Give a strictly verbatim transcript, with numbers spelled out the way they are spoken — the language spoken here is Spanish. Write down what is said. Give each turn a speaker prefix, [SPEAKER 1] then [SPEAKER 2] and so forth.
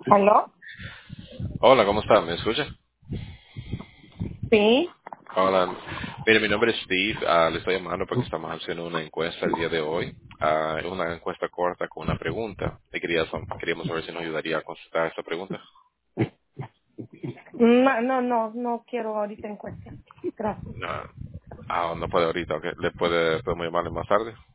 [SPEAKER 1] ¿Aló?
[SPEAKER 2] Hola, ¿cómo está? ¿Me escucha?
[SPEAKER 1] Sí.
[SPEAKER 2] Hola, mire, mi nombre es Steve. Ah, le estoy llamando porque estamos haciendo una encuesta el día de hoy. Ah, es una encuesta corta con una pregunta. Y quería, queríamos saber si nos ayudaría a contestar esta pregunta.
[SPEAKER 1] No, no, no, no quiero ahorita encuesta. Gracias.
[SPEAKER 2] No, ah, no puede ahorita, ¿ok? ¿Le puede, podemos llamarle más tarde?